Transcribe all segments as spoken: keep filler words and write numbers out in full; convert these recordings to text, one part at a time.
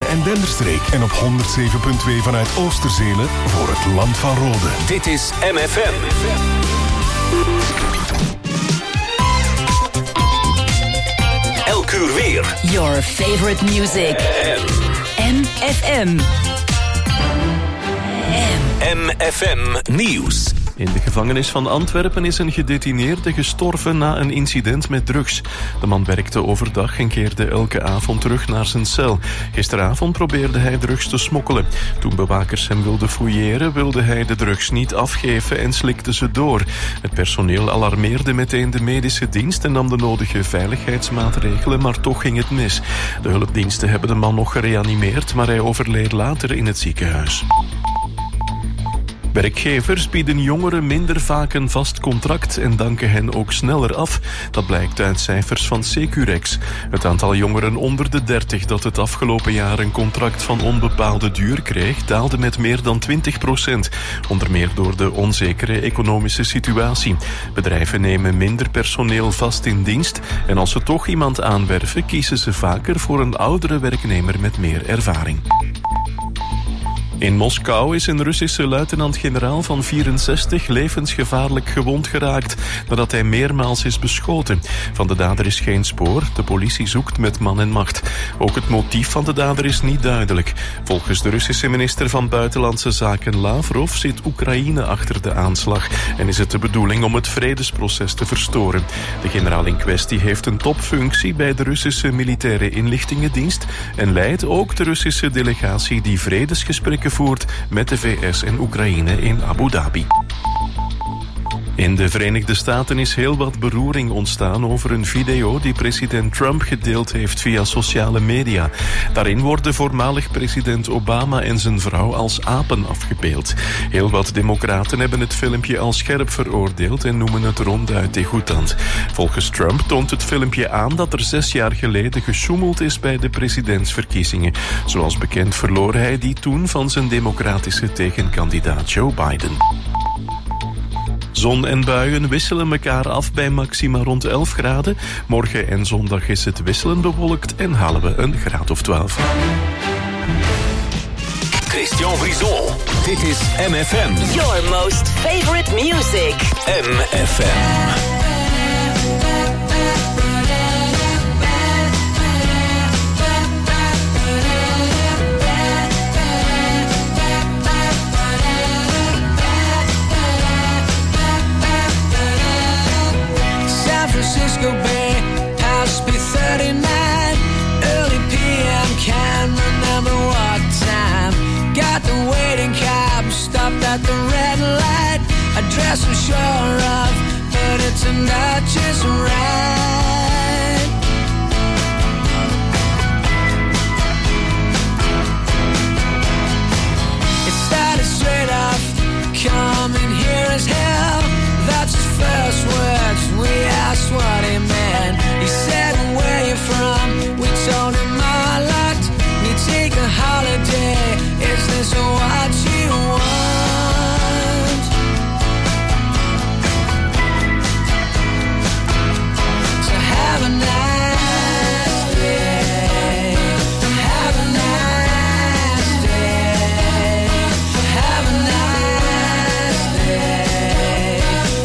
en Denderstreek. En op honderd zeven komma twee vanuit Oosterzelen voor het Land van Rode. Dit is M F M. Elk uur weer. Your favorite music. M F M. M F M Nieuws. In de gevangenis van Antwerpen is een gedetineerde gestorven na een incident met drugs. De man werkte overdag en keerde elke avond terug naar zijn cel. Gisteravond probeerde hij drugs te smokkelen. Toen bewakers hem wilden fouilleren, wilde hij de drugs niet afgeven en slikte ze door. Het personeel alarmeerde meteen de medische dienst en nam de nodige veiligheidsmaatregelen, maar toch ging het mis. De hulpdiensten hebben de man nog gereanimeerd, maar hij overleed later in het ziekenhuis. Werkgevers bieden jongeren minder vaak een vast contract en danken hen ook sneller af. Dat blijkt uit cijfers van Securex. Het aantal jongeren onder de dertig dat het afgelopen jaar een contract van onbepaalde duur kreeg, daalde met meer dan twintig procent. Onder meer door de onzekere economische situatie. Bedrijven nemen minder personeel vast in dienst en als ze toch iemand aanwerven, kiezen ze vaker voor een oudere werknemer met meer ervaring. In Moskou is een Russische luitenant-generaal van vierenzestig levensgevaarlijk gewond geraakt nadat hij meermaals is beschoten. Van de dader is geen spoor. De politie zoekt met man en macht. Ook het motief van de dader is niet duidelijk. Volgens de Russische minister van Buitenlandse Zaken Lavrov zit Oekraïne achter de aanslag en is het de bedoeling om het vredesproces te verstoren. De generaal in kwestie heeft een topfunctie bij de Russische militaire inlichtingendienst en leidt ook de Russische delegatie die vredesgesprekken voert met de V S en Oekraïne in Abu Dhabi. In de Verenigde Staten is heel wat beroering ontstaan over een video die president Trump gedeeld heeft via sociale media. Daarin worden voormalig president Obama en zijn vrouw als apen afgebeeld. Heel wat democraten hebben het filmpje als scherp veroordeeld en noemen het ronduit degoutant. Volgens Trump toont het filmpje aan dat er zes jaar geleden gesjoemeld is bij de presidentsverkiezingen. Zoals bekend verloor hij die toen van zijn democratische tegenkandidaat Joe Biden. Zon en buien wisselen elkaar af bij maxima rond elf graden. Morgen en zondag is het wisselend bewolkt en halen we een graad of twaalf. Christian Brison, dit is M F M. Your most favorite music. M F M. Francisco Bay, past B thirty-nine, early P M, can't remember what time. Got the waiting cab, stopped at the red light. Address I'm sure of, but it turned out just right. It started straight off, coming here as hell. That's his first words, we asked what he meant. He said, where you from? We told him our lot. We take a holiday, is this what you want? So have a nice day, have a nice day, have a nice day.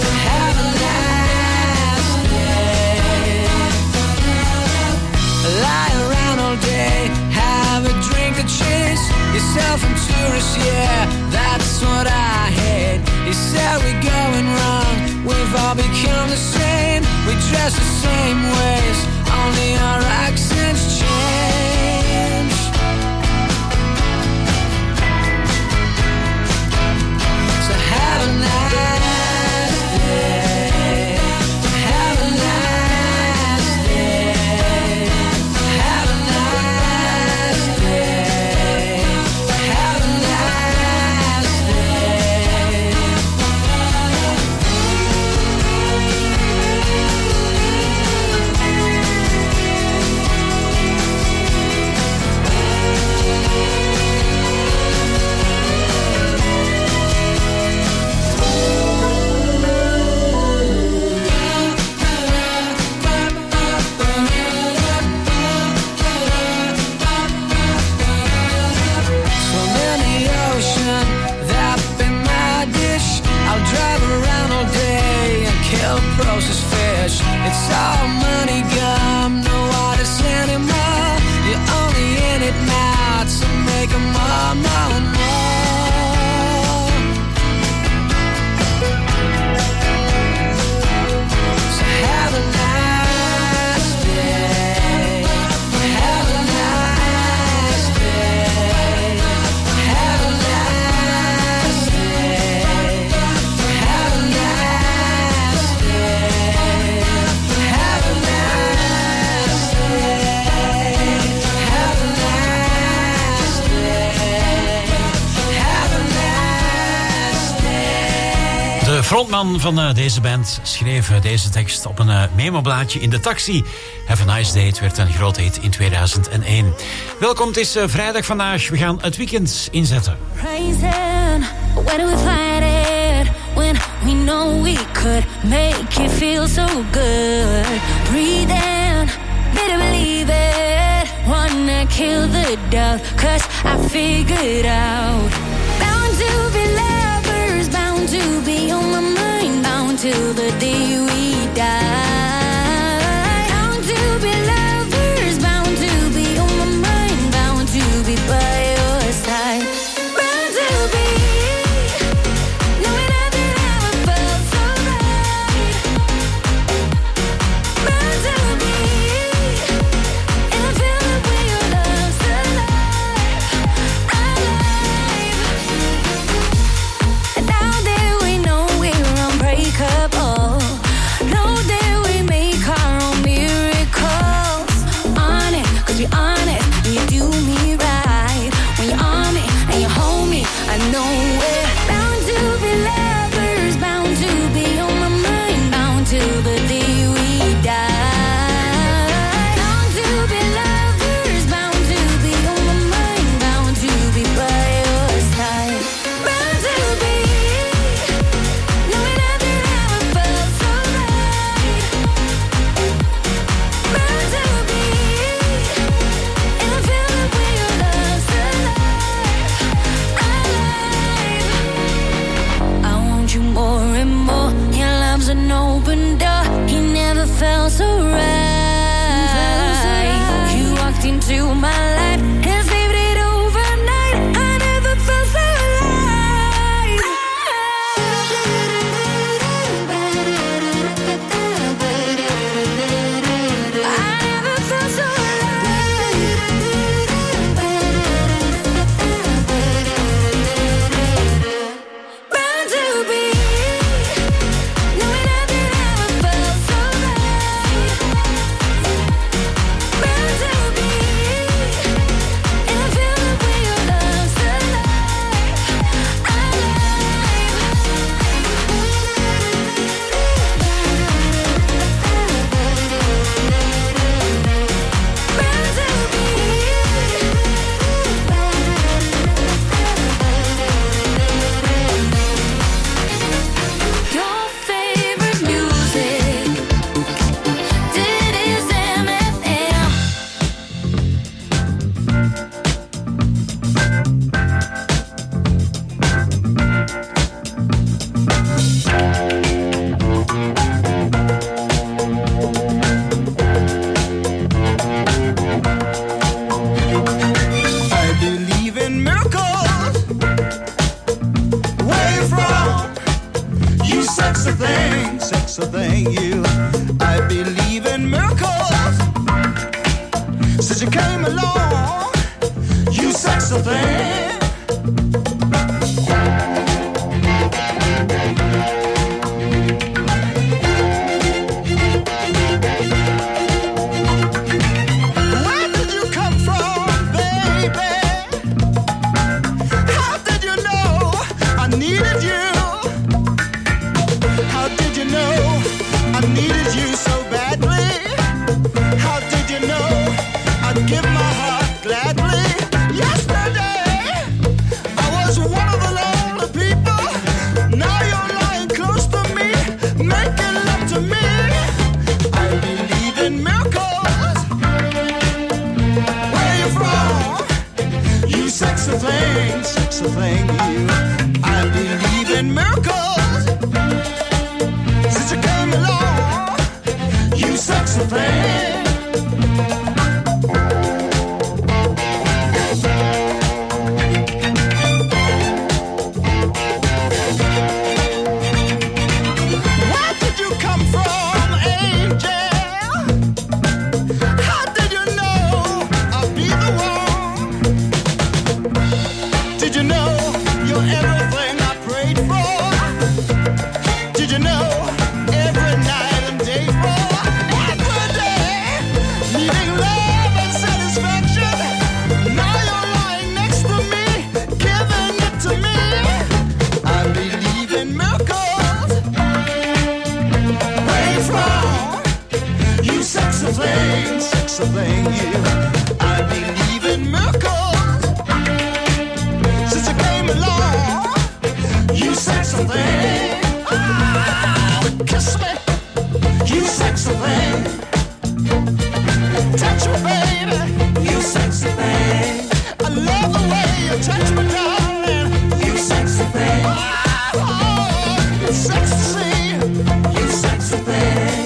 Lie around all day, have a drink or chase yourself in tourists, yeah, that's what I hate. He said we're going wrong, we've all become the same. We dress the same ways, only our accents change. So have a nice day, have a nice day, have a nice day, have a nice day. it's all money gum, no artists anymore. You're only in it now to make them more, more, more. So have a nice day, have a nice day, have a nice day, have a nice day, have a nice day, have a nice day, have a nice day. De frontman van uh, deze band schreef uh, deze tekst op een uh, memoblaadje in de taxi. Have a Nice Day, het werd een groot hit in tweeduizend één. Welkom, het is uh, vrijdag vandaag. We gaan het weekend inzetten. Praising, where do we fight it? When we know we could make it feel so good. Breathing, better believe it. Wanna kill the doubt, cause I figured out. Bound to be lovers, bound to be on my mind. Bound till the day we die. Bound to be lovers, bound to be on my mind. Bound to be by your side. Bound to be knowing nothing ever felt so right. Bound to be in a feeling where your love's alive, alive. And now that we know we're unbreakable, know that we make our own miracles. On it, cause we honest, and you do me right. When you're on me and you hold me, I know we're bound to be lovers, bound to be on my mind, bound till the day we die. Bound to be lovers, bound to be on my mind, bound to be by your side. Bound to be knowing nothing ever felt so right. Bound to be in a feeling where your love's alive, alive. I want you more and more. Your love's an open door. He never felt so right. You walked into my life and saved it overnight. I never felt so alive. I never felt so alive. Bound to be knowing nothing ever felt so right. Bound to be in a feeling where your love's alive, alive. Bound to be your favorite music. Dit is M F M. I believe in miracles. Where you from? You sexy thing, sexy thing, you. I believe in miracles. Since you came along, you sexy thing. Where did you come from, baby? How did you know I needed you? How did you know I needed you so badly? How did you know I'd give my heart gladly? Yesterday I was one of the lonely people. Now you're lying close to me, making love to me. I believe in miracles. Where you from? You sexy thing, sexy thing, you. I believe in miracles. Since you came along, you sexy thing. Where did you come from, angel? How did you know I'll be the one? Did you know you're everything I prayed for? Did you know every night and day for every day, needing love and satisfaction? Now you're lying next to me, giving it to me. I believe in miracles. Where you from? You sexy thing, sexy thing, you. I believe in miracles. Since you came along, you sexy thing. Ah, kiss me, you sexy thing. Touch me, baby, you sexy thing. I love the way you touch me, darling, you sexy thing. Oh, it's sexy to see you sexy thing.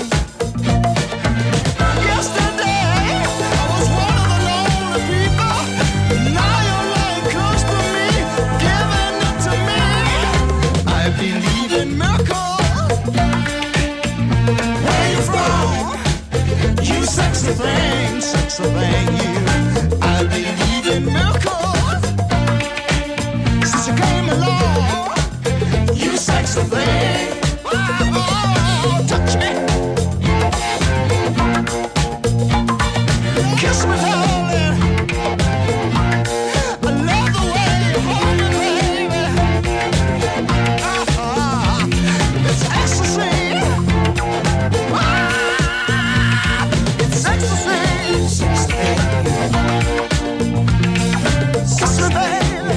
Yesterday, I was one of the lonely people. Now you're lying close to me, giving it to me. I believe in miracles. Where you from? You sexy thing, sexy thing, you. I believe in miracles. Since you came along, you sexy thing. Oh, touch me. Kiss me, darling. I love the way you hold me, baby. Ah, it's ecstasy. Ah, it's ecstasy. Kiss me, baby.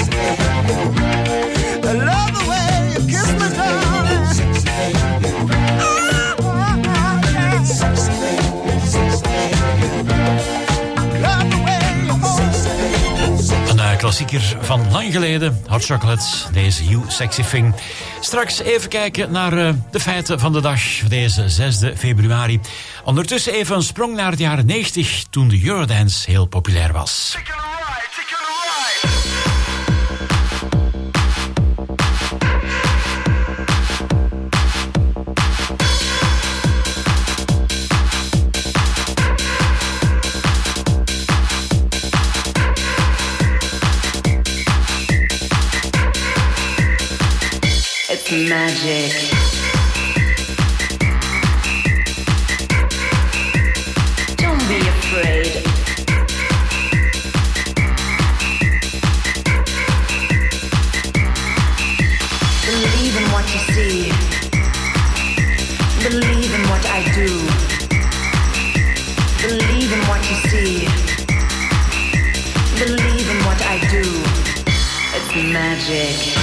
I love the way you kiss me, darling. Ah, yeah. Love the way you hold me. Een eh, klassieker van lang geleden. Hot Chocolate, deze You Sexy Thing. Straks even kijken naar eh, de feiten van de dag. Deze zesde februari. Ondertussen even een sprong naar de jaren negentig, toen de Eurodance heel populair was. It's magic. Don't be afraid. Believe in what you see. Believe in what I do. Believe in what you see. Believe in what I do. It's magic.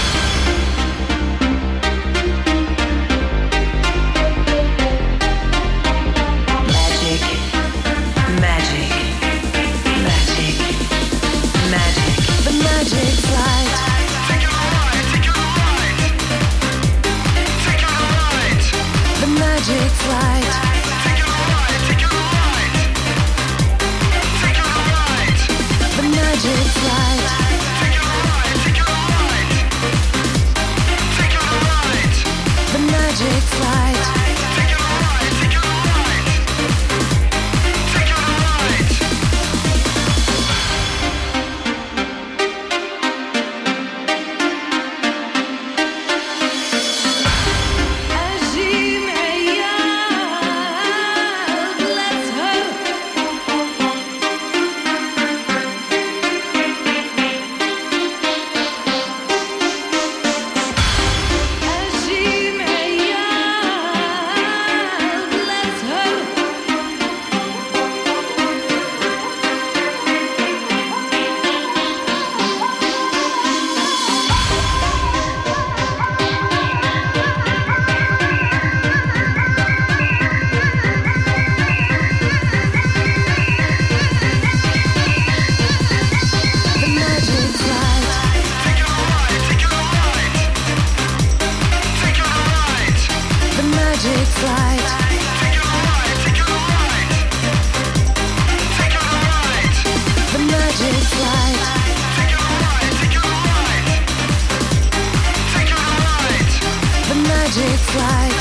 flight.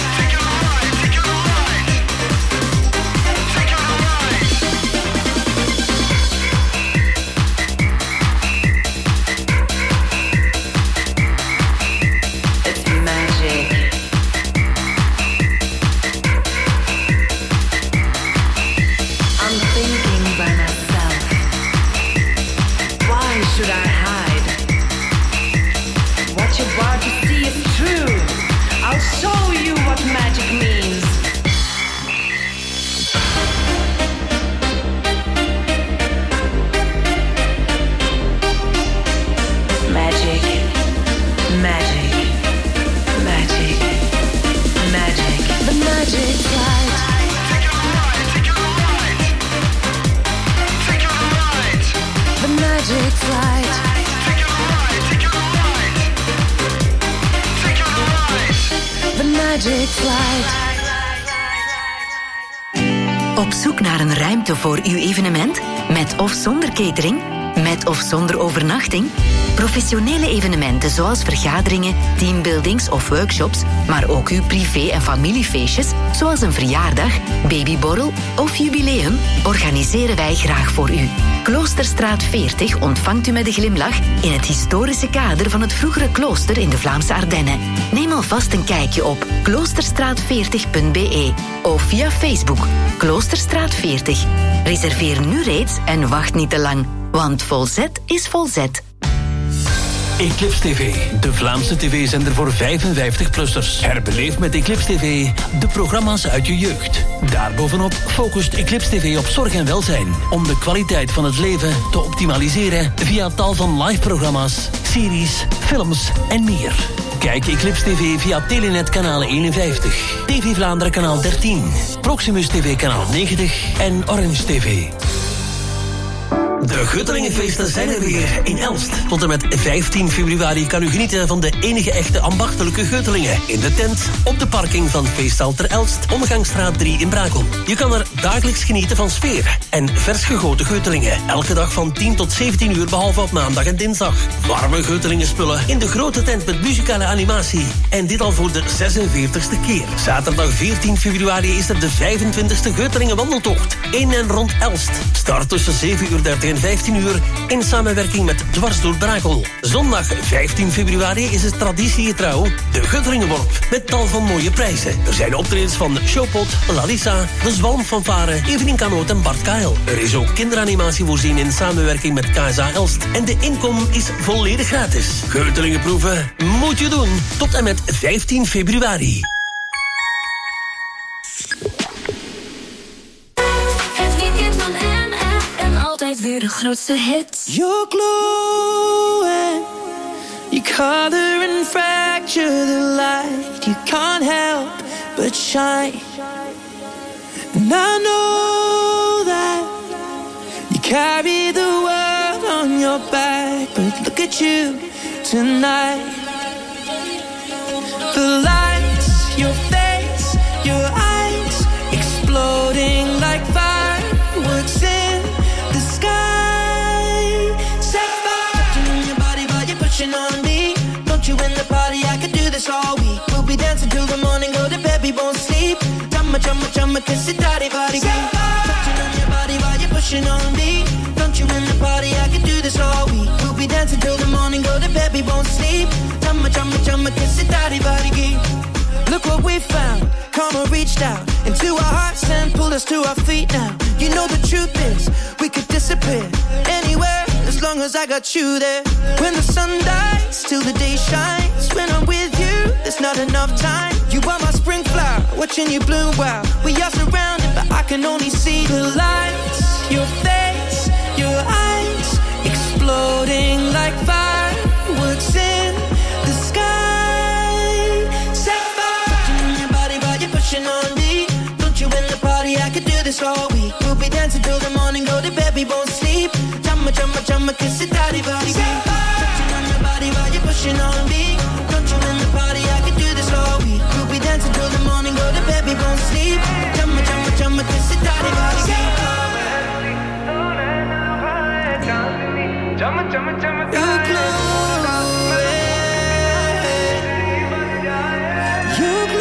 Op zoek naar een ruimte voor uw evenement? Met of zonder catering? Met of zonder overnachting? Professionele evenementen zoals vergaderingen, teambuildings of workshops, maar ook uw privé- en familiefeestjes, zoals een verjaardag, babyborrel of jubileum, organiseren wij graag voor u. Kloosterstraat veertig ontvangt u met een glimlach in het historische kader van het vroegere klooster in de Vlaamse Ardennen. Neem alvast een kijkje op kloosterstraat veertig punt b e of via Facebook Kloosterstraat veertig. Reserveer nu reeds en wacht niet te lang, want volzet is volzet. Eclipse T V, de Vlaamse tv-zender voor vijfenvijftig-plussers. Herbeleef met Eclipse T V de programma's uit je jeugd. Daarbovenop focust Eclipse T V op zorg en welzijn, om de kwaliteit van het leven te optimaliseren via tal van live-programma's, series, films en meer. Kijk Eclipse T V via Telenet kanaal eenenvijftig, T V Vlaanderen kanaal dertien, Proximus T V kanaal negentig en Orange T V. De Guttelingenfeesten zijn er weer in Elst. Tot en met vijftien februari kan u genieten van de enige echte ambachtelijke Guttelingen. In de tent, op de parking van Feestzaal ter Elst, Omgangsstraat drie in Brakel. Je kan er dagelijks genieten van sfeer en vers gegoten Guttelingen. Elke dag van tien tot zeventien uur, behalve op maandag en dinsdag. Warme Guttelingen spullen in de grote tent met muzikale animatie. En dit al voor de zesenveertigste keer. Zaterdag veertien februari is er de vijfentwintigste Guttelingen wandeltocht. In en rond Elst. Start tussen zeven uur dertig en vijftien uur in samenwerking met Dwars door Brakel. Zondag vijftien februari is het traditiegetrouw de Guttelingenworp met tal van mooie prijzen. Er zijn optredens van Showpot, Lalissa, De Zwalmfanfare, Evelien Kanoot en Bart Kael. Er is ook kinderanimatie voorzien in samenwerking met K S A Elst. En de inkom is volledig gratis. Guttelingen proeven moet je doen tot en met vijftien februari. Altijd weer de grootste hits. You're glowing, you color and fracture the light. You can't help but shine. And I know that you carry the world on your back, but look at you tonight. The lights, your face, your eyes, exploding like fireworks in the sky. Set fire in your body while you're pushing on me. Don't you in the party? I could do this all week. We'll be dancing till the morning, go to bed, we won't sleep. Chumma, chumma, chumma, kiss it, daddy, body. Touching on your body while you're pushing on me. Don't you in the party? I could do this all week. We'll be dancing till the morning, go to bed, we won't sleep. Chumma, chumma, chumma, kiss it, daddy, body. Look what we found. Karma reached out into our hearts and pulled us to our feet now. You know the truth is, we could disappear anywhere as long as I got you there. When the sun dies, till the day shines. When I'm with you, there's not enough time. You are my spring flower, watching you bloom wild. We are surrounded, but I can only see the lights. Your face, your eyes, exploding like fireworks in the sky. Set fire in your body while you're pushing on me. Don't you in the party? I could do this all week. We'll be dancing till the morning, go to bed, we won't sleep. Chumma, chumma, chumma, kiss it, daddy, body. Touching on your body while you're pushing on me. Don't you in the party? I could do this all week. We'll be dancing till the morning, go to bed, we won't sleep. Chumma, chumma, chumma, kiss it, daddy, body. You're glowing. You're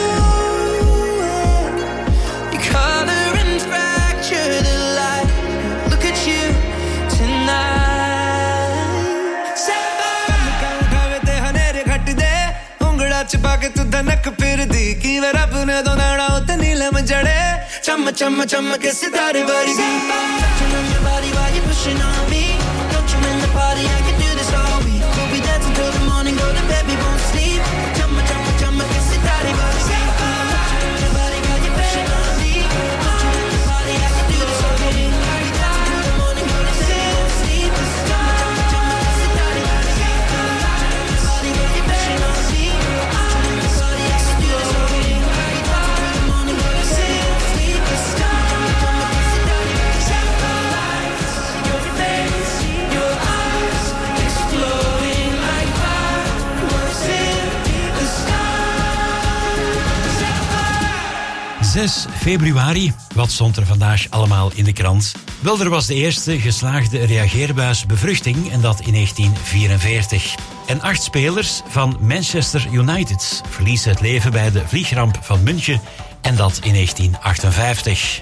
छुपा के तू धनक फिर दी की वे रब ने दो नाड़ा उते नीलम जड़े चम चम चम के सितारे वर्गी body while you're pushing on me. Don't you in the party, I can do this all week. We'll be dancing till the morning, go to bed, we won't sleep. Chumma, chumma, chumma, kiss it, daddy, body, see. Touching your body while you're pushing on me. Don't you in the party, I can do this all week. We'll be dancing till the morning, go to bed, we won't sleep. Chumma, chumma, chumma, kiss it, daddy, body, see. Touching your body while you're pushing on me. Don't you in the party, I can do this all week. We'll be dancing till the morning, go to bed, we won't sleep. Chumma, chumma, chumma, kiss it, daddy, body, see. zes februari, wat stond er vandaag allemaal in de krant? Wel, er was de eerste geslaagde reageerbuis bevruchting en dat in negentien vierenveertig. En acht spelers van Manchester United verliezen het leven bij de vliegramp van München en dat in negentien achtenvijftig.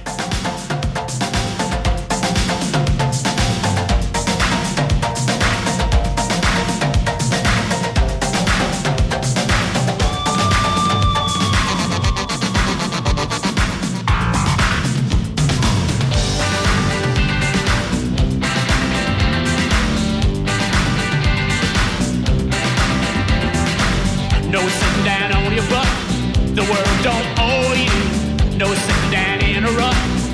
The world don't owe you no sitting down in a rut.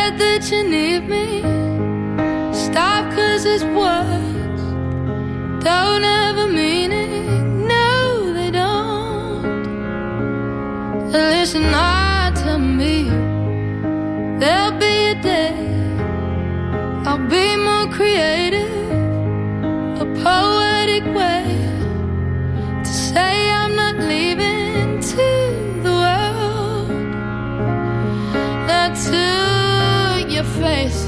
said that you need me. Stop, cause it's words don't have a meaning. No, they don't. Listen hard to me. There'll be a day I'll be more creative, a poetic way to say I'm not leaving to the world. Not to your face.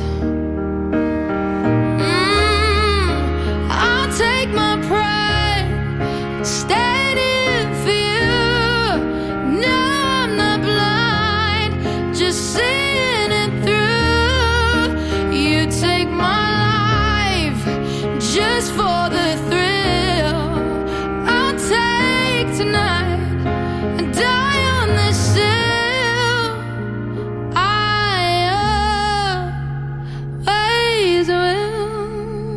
Mm, I'll take my pride, stand in for you. No, I'm not blind, just seeing it through. You take my life just for the thrill. I'll take tonight and die on this hill. I always will.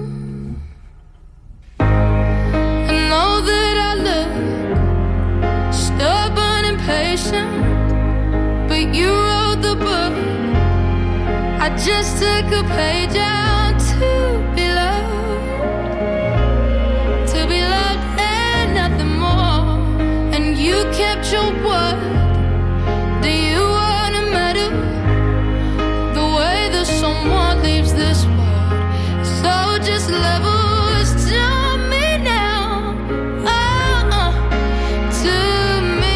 I know that I look stubborn and patient, but you wrote the book. I just took a page out to be loved, to be loved and nothing more. And you kept your word. Do you want to matter the way that someone leaves this world? So just levels to me now. Oh, oh, to me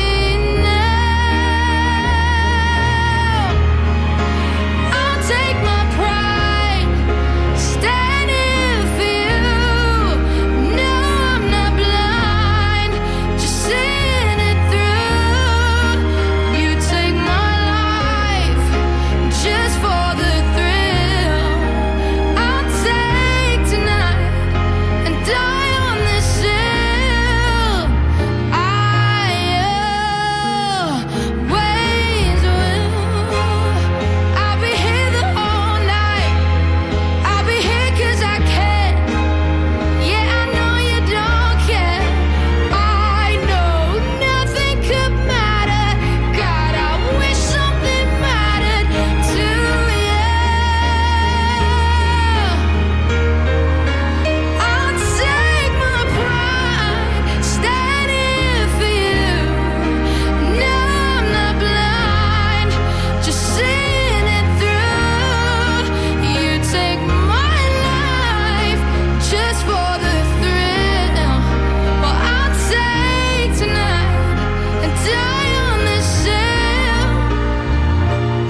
now. I'll take my pride, stand in for you. No, I'm not blind, just seeing it through. You take my life just for the thrill. I'll take tonight and die on this hill. I always will. I'll be here the whole night. I'll be here 'cause I can. Yeah, I know you don't care. I know nothing could matter. God, I wish something mattered to you. I'll take my pride, stand in for you. No, I'm not blind, just seeing it through. You take my life just for the thrill. Well, I'll take tonight and die on this hill. I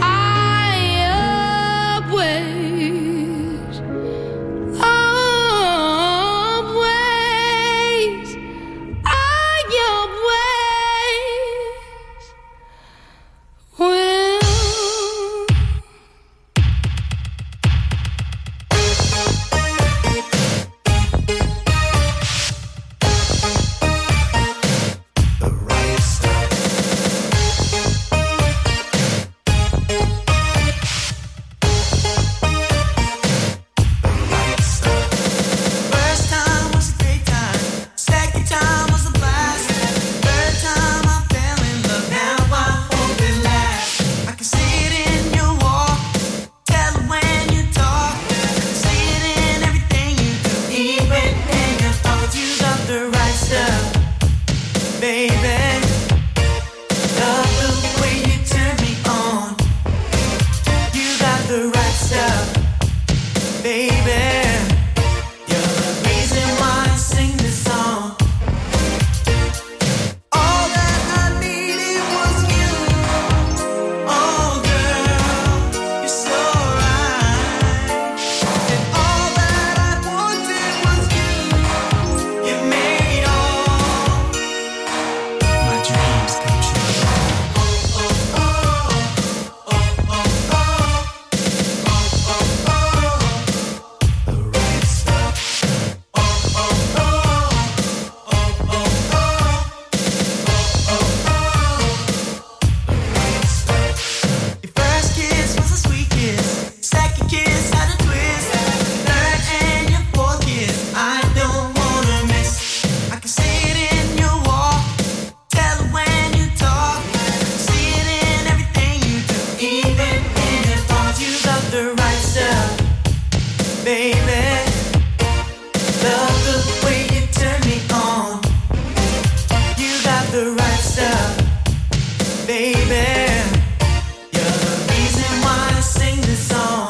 always, always, I always will. First time was a great time. Second time was a blast. Third time I fell in love. Now I hope it lasts. I can see it in your walk. Tell it when you talk. I can see it in everything you do. Even in your thoughts, you got the right stuff, baby. Love the way you turn me on. You got the right stuff, baby. You're the reason why I sing this song. All that I needed was you. Oh, girl, you're so right. And all that I wanted was you. You made all my dreams come true. Oh, oh, oh, oh, oh, oh, oh, oh, oh. baby. Love the way you turn me on. You got the right stuff, baby. You're the reason why I sing this song.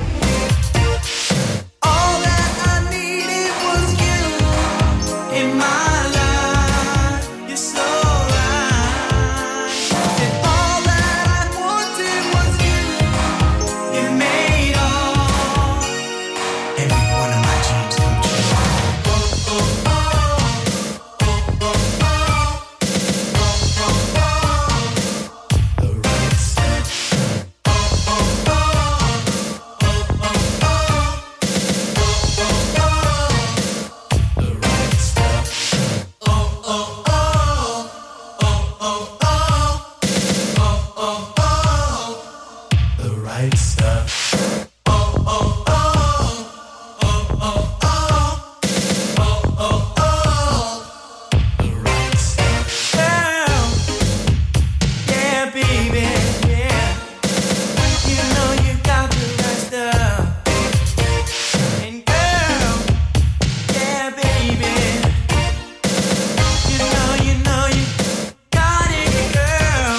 All that I needed was you in my life. You're so right. And all that I wanted was you. You made all every one of my dreams come true. Oh, oh, oh. Oh, oh, oh. Oh, oh, oh. The right stuff. Oh, oh, oh. Oh, oh, oh. Oh, oh, oh. The right stuff. Oh, oh, oh. Oh, oh, oh. Oh, oh, oh. The right stuff. Oh, oh, oh. Oh, oh, oh. Oh, oh, oh. The right stuff. Girl, yeah, baby, yeah. You know you got the right stuff. And girl, yeah, baby. You know, you know you got it, girl.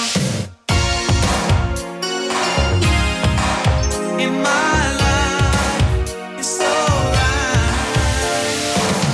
In my life, you're so right.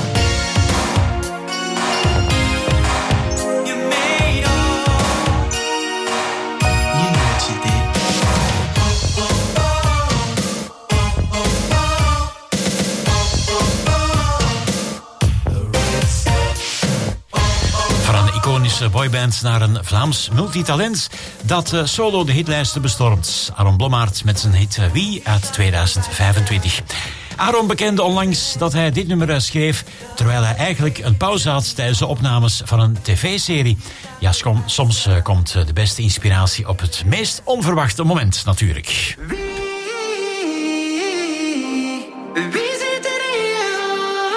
You made all. You know what you did. Oh, oh, oh. Oh, oh, oh. Oh, oh, oh. The right stuff. Van een iconische boyband naar een Vlaams multitalent dat eh, solo de hitlijsten bestormt. Aaron Blommaert met zijn hit eh, Wie uit tweeduizend vijfentwintig. Aaron bekende onlangs dat hij dit nummer eh, schreef terwijl hij eigenlijk een pauze had tijdens de opnames van een tv-serie. Ja, som- soms eh, komt eh, de beste inspiratie op het meest onverwachte moment natuurlijk. Wie, wie zit er in je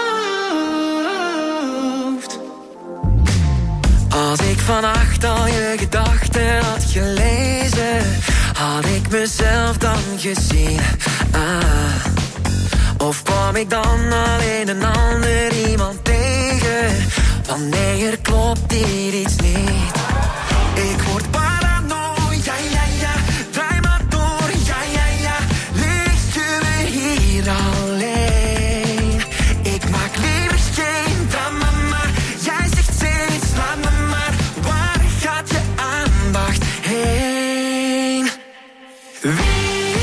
hoofd? Als ik vannacht al je gedachten had gelezen, had ik mezelf dan gezien. Ah. Of kwam ik dan alleen een ander iemand tegen? Wanneer klopt hier iets niet? Ik word paranoia, ja, ja. Draai maar door, ja, ja, ja. Ligt je me hier alleen? Ik maak liever geen drama, maar jij zegt steeds, laat me maar. Waar gaat je aandacht heen? Wie?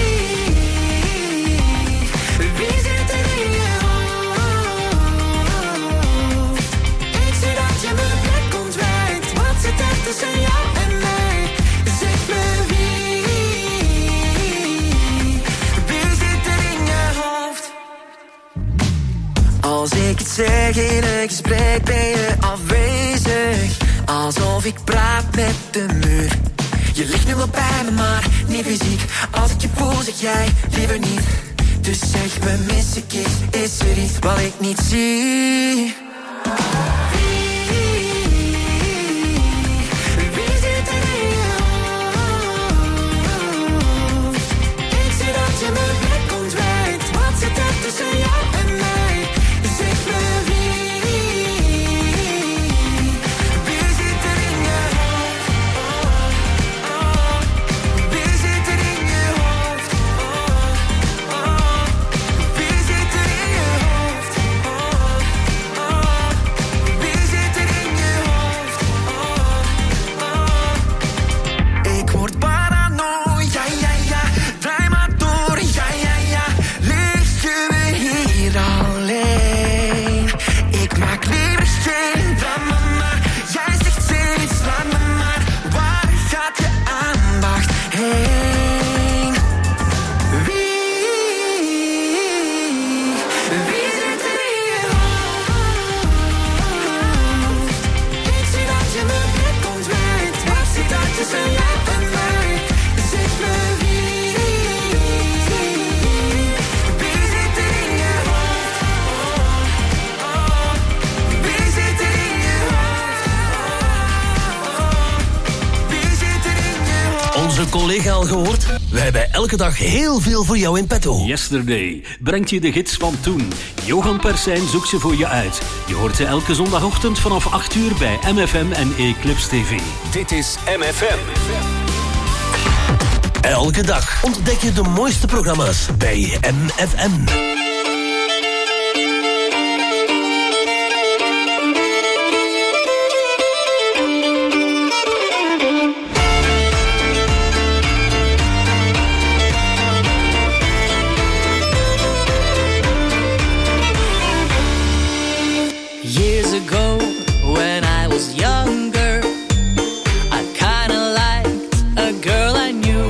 Wie zit er in je hoofd? Ik zie dat je mijn blik ontwijkt. Wat zit er tussen jou en mij? Zeg me wie. Wie zit er in je hoofd? Als ik het zeg in een gesprek ben je afwezig. Alsof ik praat met de muur. Je ligt nu wel bij me, maar niet fysiek. Als ik je voel, zeg jij liever niet. Dus zeg me, mis ik iets? Is er iets wat ik niet zie? Wie, wie zit er in je hoofd? Ik zie dat je mijn blik ontwijkt. Wat zit er tussen jou en mij? Zeg me wie. Wie zit er in je hoofd? Oh, oh. Wie zit er in je hoofd? Oh, oh. Wie zit er in je hoofd? Oh, oh. dagen al gehoord? Wij hebben elke dag heel veel voor jou in petto. Yesterday brengt je de gids van toen. Johan Persijn zoekt ze voor je uit. Je hoort ze elke zondagochtend vanaf acht uur bij M F M en Eclipse T V. Dit is M F M. Elke dag ontdek je de mooiste programma's bij M F M. Years ago, when I was younger, I kinda liked a girl I knew.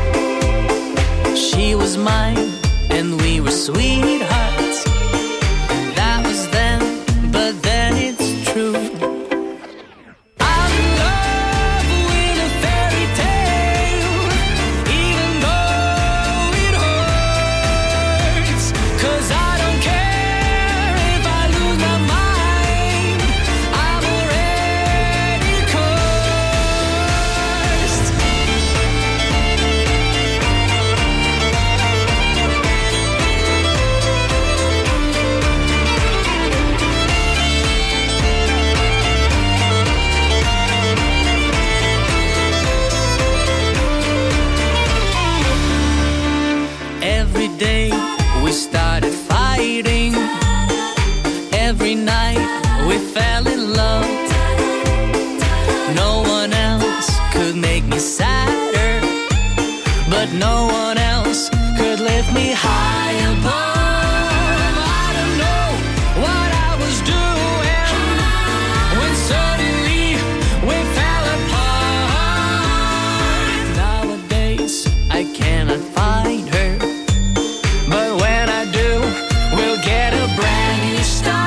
She was mine, and we were sweethearts. That was then, but then it's true. I'm in love with a fairy tale, even though it hurts. 'Cause I don't care if I lose my mind. I'm already cursed. Every day we started fighting. Every night we fell in love. No one else could make me sadder, but no one else could lift me high above. I don't know what I was doing when suddenly we fell apart. Nowadays I cannot find her, but when I do, we'll get a brand new start.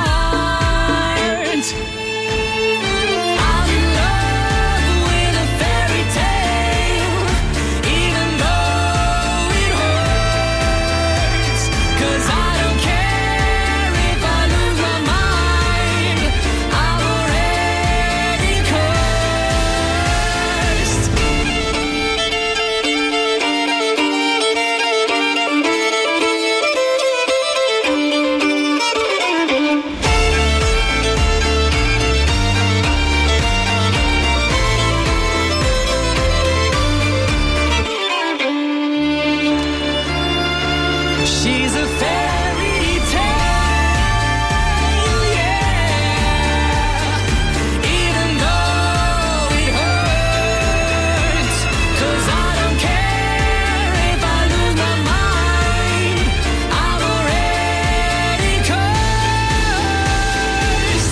I'm in love with a fairy tale, even though it hurts. 'Cause I don't care if I lose my mind. I'm already cursed. She's a fairy tale, yeah. Even though it hurts. 'Cause I don't care if I lose my mind. I'm already cursed.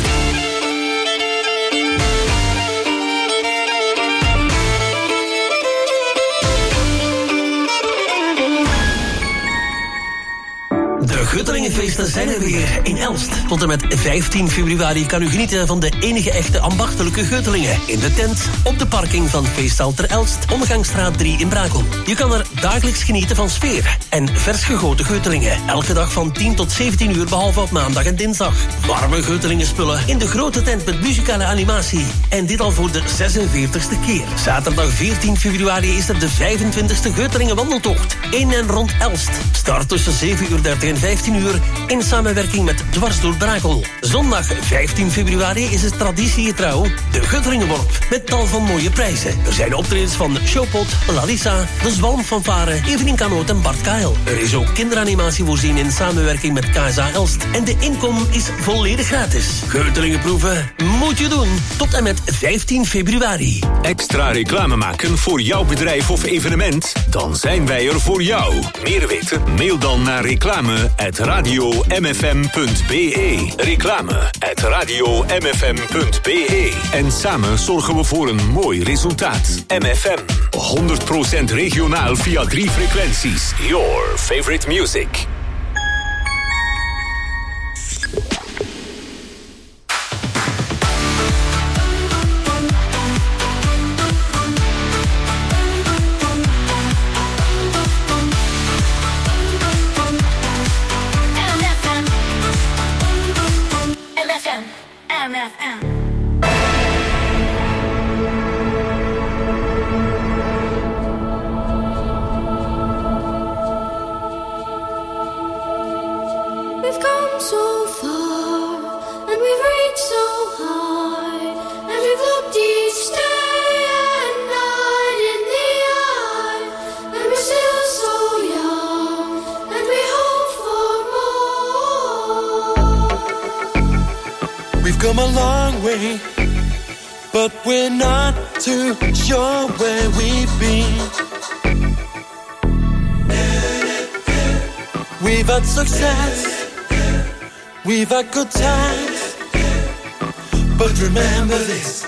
De Guttelingenfeesten zijn er weer in Elst. Tot en met vijftien februari kan u genieten van de enige echte ambachtelijke Guttelingen. In de tent, op de parking van Feestzaal ter Elst, Omgangsstraat drie in Brakel. Je kan er dagelijks genieten van sfeer en vers gegoten Guttelingen. Elke dag van tien tot zeventien uur, behalve op maandag en dinsdag. Warme Guttelingenspullen in de grote tent met muzikale animatie. En dit al voor de zesenveertigste keer. Zaterdag veertien februari is er de vijfentwintigste Guttelingen wandeltocht. In en rond Elst. Start tussen zeven uur dertig en vijftien uur in samenwerking met Dwars door Brakel. Zondag vijftien februari is het traditiegetrouw de Guttelingenworp met tal van mooie prijzen. Er zijn optredens van Showpot, Larissa, de Zwalmfanfare, Evelien Kanoot en Bart Kael. Er is ook kinderanimatie voorzien in samenwerking met K S A Elst. En de inkom is volledig gratis. Guttelingen proeven moet je doen tot en met vijftien februari. Extra reclame maken voor jouw bedrijf of evenement? Dan zijn wij er voor jou. Meer weten? Mail dan naar reclame at radio m f m punt b e. Reclame at radio m f m punt b e. En samen zorgen we voor een mooi resultaat. M F M. honderd procent regionaal via drie frequenties. Your favorite music. M F M. come a long way, but we're not too sure where we've been. We've had success, we've had good times, but remember this.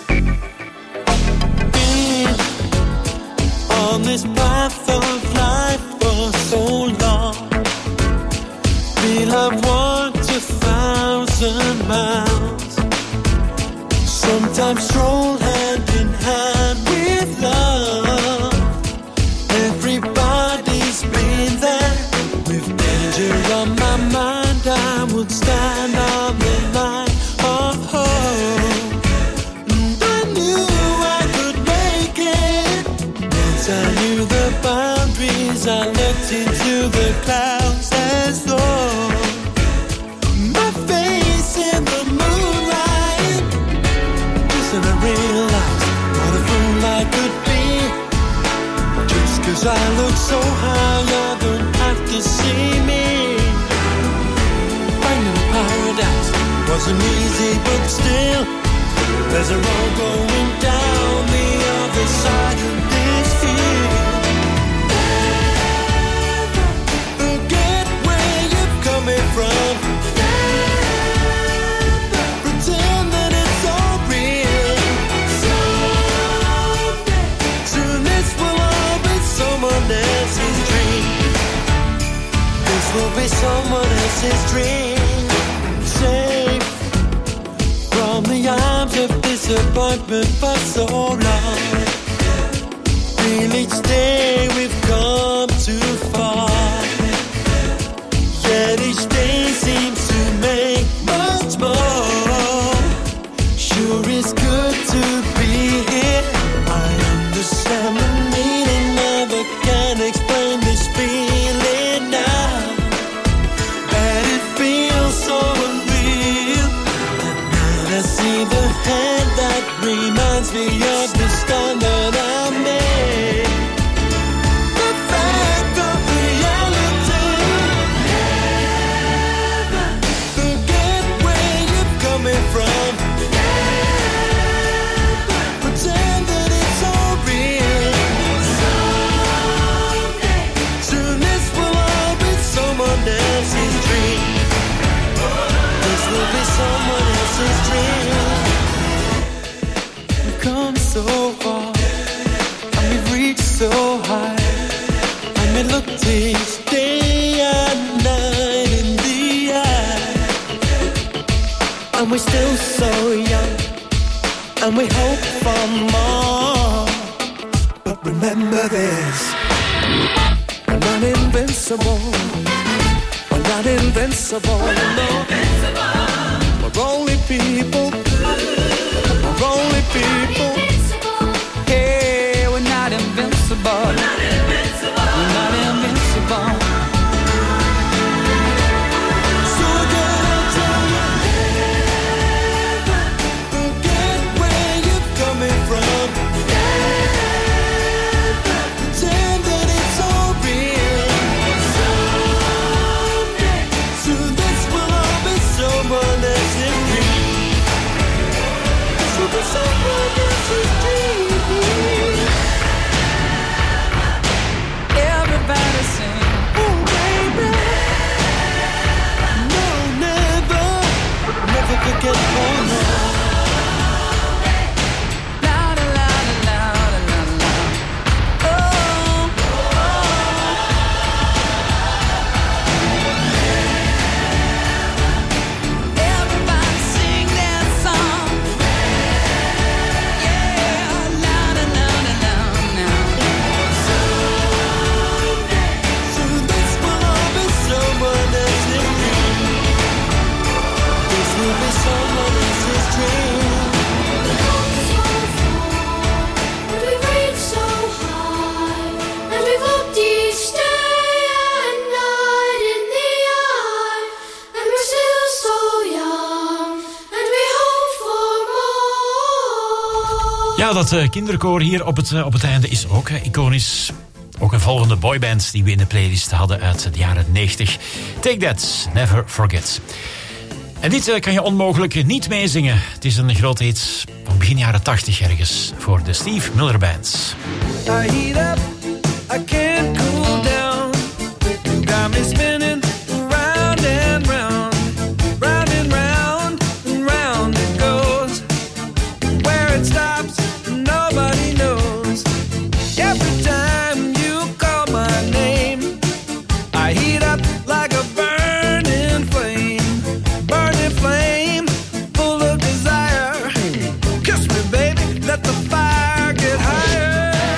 Been on this path of life for so long, feel I've walked a thousand miles, sometimes stroll hand in hand with love. Everybody's been there. With danger on my mind, I would stand on the line. Oh, oh. And I knew I could make it. Once I knew the boundaries, I looked into the clouds as though my face in the moonlight. And I realized what a fool I could be. Just 'cause I look so high, I don't have to see me. Finding paradise wasn't easy, but still, there's a road going down the other side of this field. Never forget where you're coming from. Pretend that it's all real. Soon this will all be someone else's dream. This will be someone else's dream. Safe from the arms of disappointment for so long. Feel each day we've come too far. Yet each day seems to make much more. Sure it's good to be here. I understand the meaning of it, can't explain this feeling now. And it feels so unreal. At night I see the hand that reminds me of the stand that I made. The fact of reality. Never forget where you're coming from. Pretend that it's all real. Soon this will all be someone else's dream. This will be someone else's dream. We've come so far, and we've reached so high, and we look each day and night in the eye, and we're still so young, and we hope for more. But remember this, we're not invincible. We're not invincible. No. We're only people. We're only people. Hey, we're not invincible. We're not invincible. We're not invincible. So again, I'll tell you, never forget where you're coming from. Pretend that it's all real. Soon this will all be someone else's dream. This will be someone else's dream. Everybody sing, oh baby. No, never, never forget, oh no. La la la la la la la. Oh, everybody sing that song. Yeah, la la la la la la. Soon this will all be someone else's dream. This will be someone else's dream. And we've reached so high, and we've looked each day and night in the eye, and we're still so young, and we hope for more. Ja, dat uh, kinderkoor hier op het, uh, op het einde is ook uh, iconisch. Ook een volgende boyband die we in de playlist hadden uit de jaren negentig. Take That, Never Forget. En dit uh, kan je onmogelijk niet meezingen. Het is een groot hit van begin jaren tachtig ergens voor de Steve Miller Band. I heat up, I can't cool down. Got me spinning round and round, round and round and round it goes. Where it stops, nobody knows. Every time you call my name, I heat up like a burning flame, burning flame, full of desire. Kiss me, baby, let the fire get higher.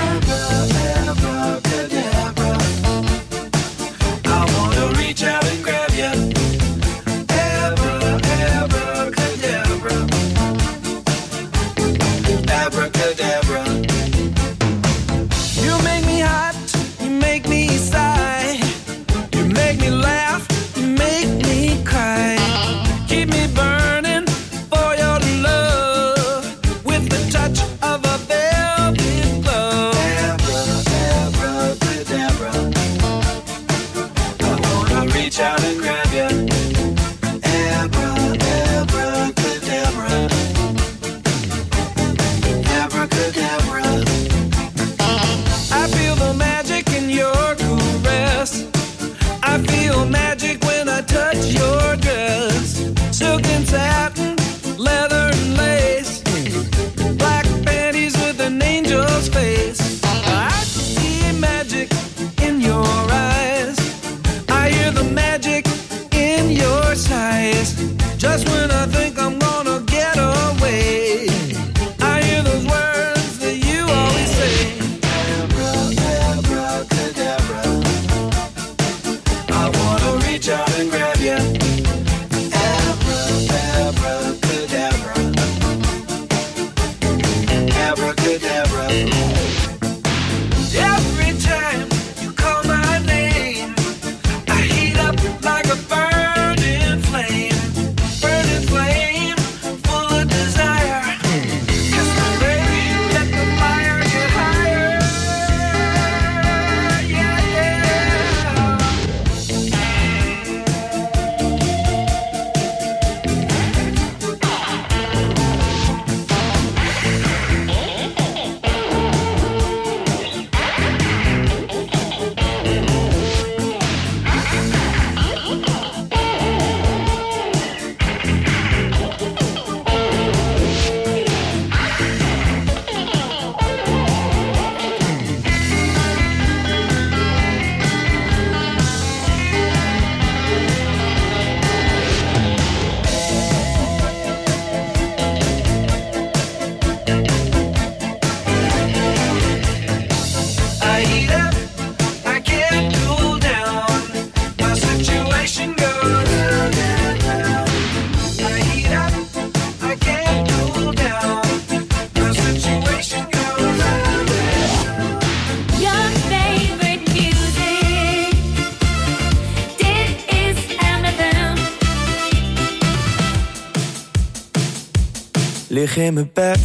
Lig in mijn bed,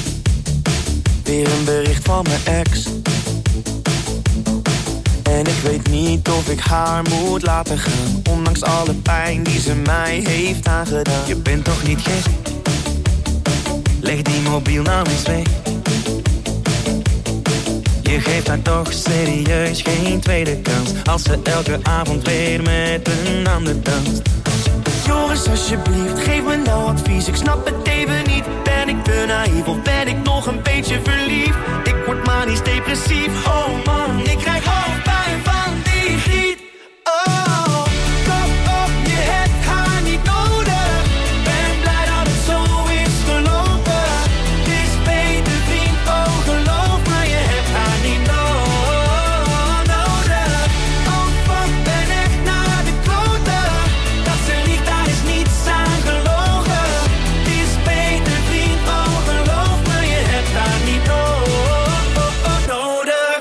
weer een bericht van mijn ex. En ik weet niet of ik haar moet laten gaan, ondanks alle pijn die ze mij heeft aangedaan. Je bent toch niet gek? Leg die mobiel nou eens weg. Je geeft haar toch serieus geen tweede kans, als ze elke avond weer met een ander danst. Joris, alsjeblieft, geef me nou advies. Ik snap het even niet. Ben ik te naïef of ben ik nog een beetje verliefd? Ik word manisch depressief. Oh man, ik krijg hoofdpijn van die giet. Oh, kom op, je hebt haar niet nodig. Ben blij dat het zo is gelopen. Het is beter vriend, oh geloof me, je hebt haar niet no- nodig. Oh fuck, ben echt naar de kloten. Dat ze liegt, daar is niets aan gelogen. Het is beter vriend, oh geloof me, je hebt haar niet no- nodig.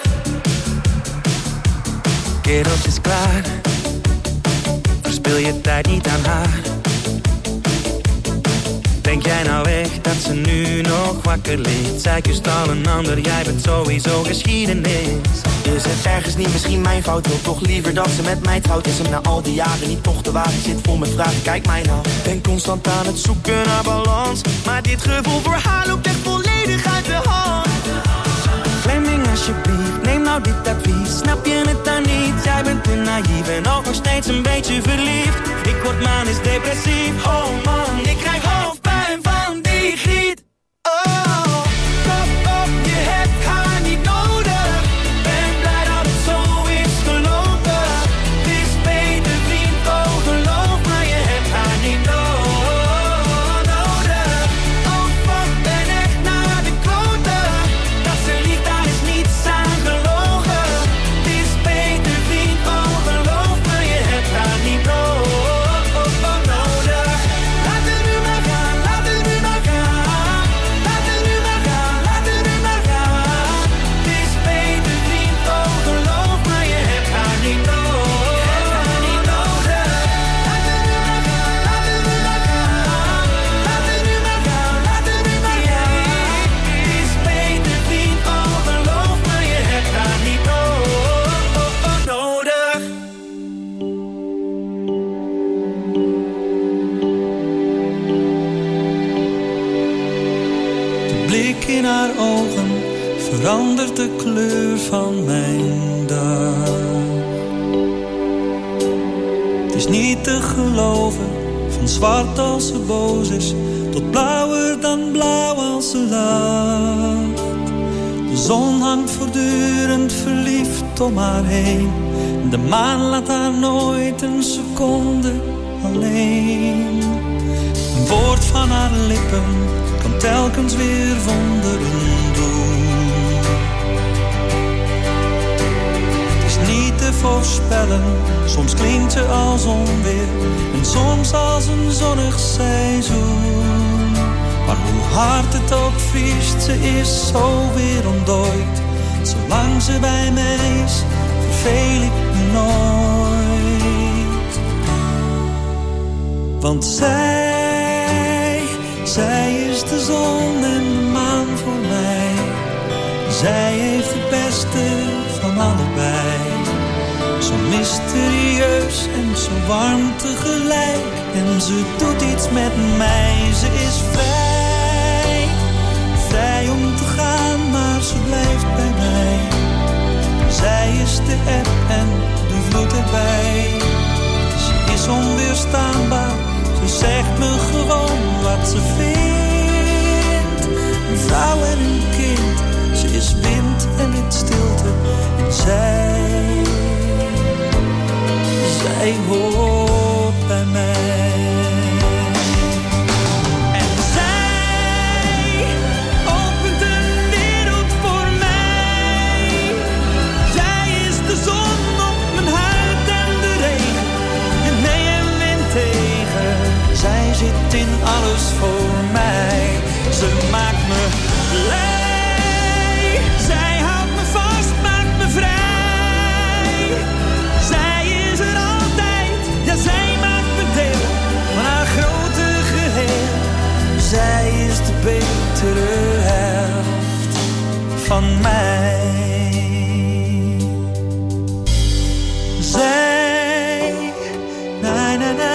Kerels is klaar, verspil je tijd niet aan haar. Denk jij nou echt dat ze nu nog wakker ligt? Zij kust al een ander, jij bent sowieso geschiedenis. Is het ergens niet misschien mijn fout? Wil toch liever dat ze met mij trouwt? Is hem na al die jaren niet toch te wagen? Zit vol met vragen, kijk mij nou. Ben constant aan het zoeken naar balans, maar dit gevoel voor haar loopt echt volledig uit de hand. Fleming alsjeblieft, neem nou dit advies. Snap je het dan niet? Jij bent te naïef en ook nog steeds een beetje verliefd. Ik word manisch depressief, oh man, ik krijg hoofdpijn van die griet. Oh, kop op, je hebt haar niet nodig. Ben blij dat het zo is gelopen. Het is beter vriend, oh geloof me, je hebt haar niet nodig. Oh fuck, ben echt naar de kloten. Dat ze lief, daar is niets aan gelogen. Het is beter vriend, oh geloof me, je hebt haar niet nodig. Laat het nu maar gaan, laat het nu maar gaan. Laat het nu maar gaan, laat het nu maar gaan. Het is beter vriend, oh geloof me, je hebt haar niet nodig. Laat het nu maar gaan, laat het nu maar gaan. Laat het nu maar gaan, laat het nu maar gaan. Het is beter vriend, oh geloof me, je hebt haar niet nodig. De blik in haar ogen verandert de kleur van mijn dag. Het is niet te geloven, van zwart als ze boos is, tot blauwer dan blauw als ze lacht. De zon hangt voortdurend verliefd om haar heen. De maan laat haar nooit een seconde alleen. Een woord van haar lippen kan telkens weer wonderen doen. Het is niet te voorspellen, soms klinkt ze als onweer en soms als een zonnig seizoen. Maar hoe hard het ook vriest, ze is zo weer ontdooid. Zolang ze bij mij is, verveel ik me nooit. Want zij, zij is de zon en de maan voor mij. Zij heeft het beste van allebei. Zo mysterieus en zo warm tegelijk. En ze doet iets met mij, ze is vrij. Vrij om te gaan, maar ze blijft bij mij. Zij is de app en de vloed erbij. Ze is onweerstaanbaar, ze zegt me gewoon wat ze vindt. Een vrouw en een kind, ze is wind en in stilte. En zij, zij hoort bij mij. Zij zit in alles voor mij. Ze maakt me blij. Zij houdt me vast, maakt me vrij. Zij is er altijd. Ja, zij maakt me deel van haar grote geheel. Zij is de betere helft van mij. Zij, na na na.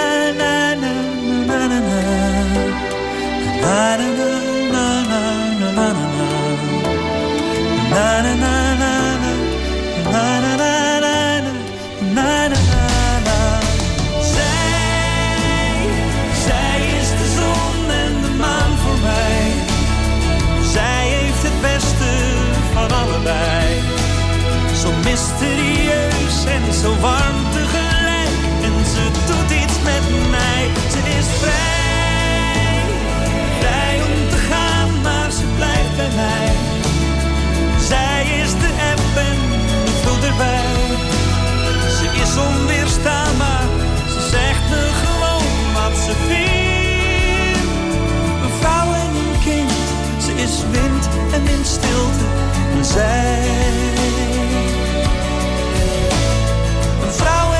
Zij is de zon en de maan voor mij. Zij heeft het beste van allebei. Zo mysterieus en zo warm tegelijk. En ze doet iets met mij. Ze is vrij, vrij om te gaan, maar ze blijft bij mij. Zij is de app en de vloed erbij. Ze is onweerstaanbaar, ze zegt me gewoon wat ze vindt. Een vrouw en een kind, ze is wind en in stilte. En zij, een vrouw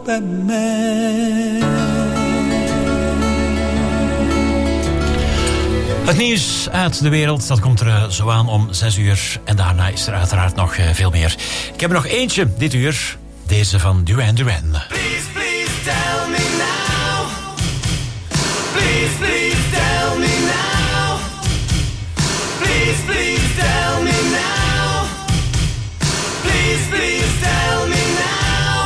Batman. Het nieuws uit de wereld, dat komt er uh, zo aan om zes uur. En daarna is er uiteraard nog uh, veel meer. Ik heb er nog eentje dit uur. Deze van Duran Duran. Please, please tell me now. Please, please tell me now. Please, please tell me now. Please, please tell me now.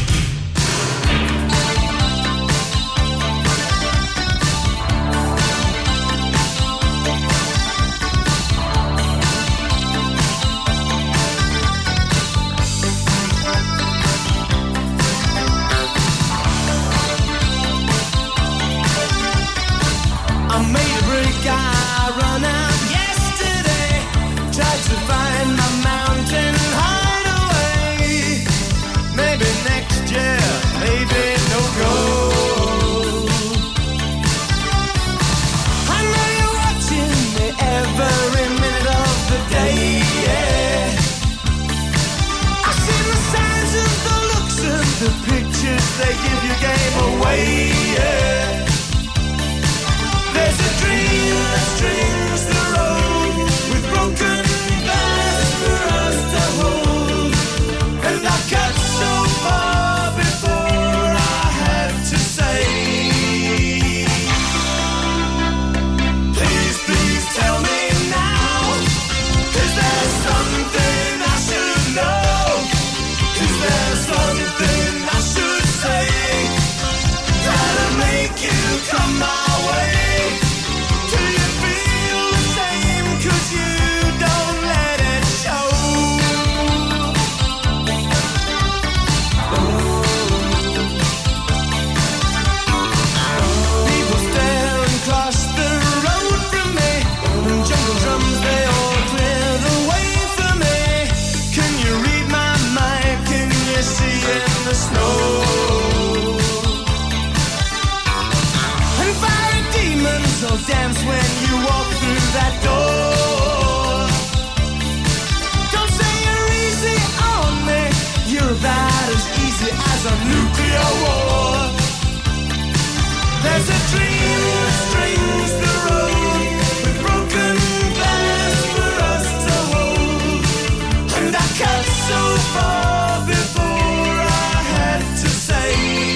I made a break, I run out yesterday. Tried to find my mountain hideaway. Maybe next year, maybe no go. I know you're watching me every minute of the day, yeah. I've seen the signs and the looks and the pictures they give you game away, yeah. There's a dream that strings the road with broken glass for us to hold. And I got so far before I had to say, please, please tell me now. Is there something I should know? Is there something I should say that'll make you come my way? Dance when you walk through that door. Don't say you're easy on me. You're about as easy as a nuclear war. There's a dream that strings the road with broken glass for us to hold. And I cut so far before I had to say,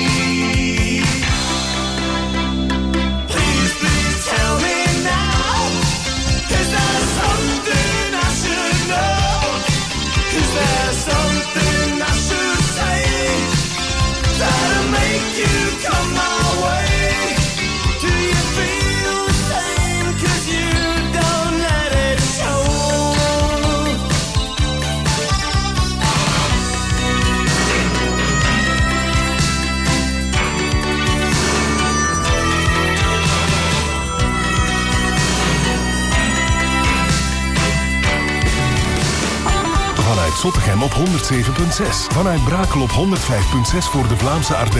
something I should say that'll make you come my way. Do you feel the same? 'Cause you don't let it show. Vanuit Zottegem op honderdzeven punt zes. Vanuit Brakel op honderdvijf punt zes voor de Vlaamse Ardennen.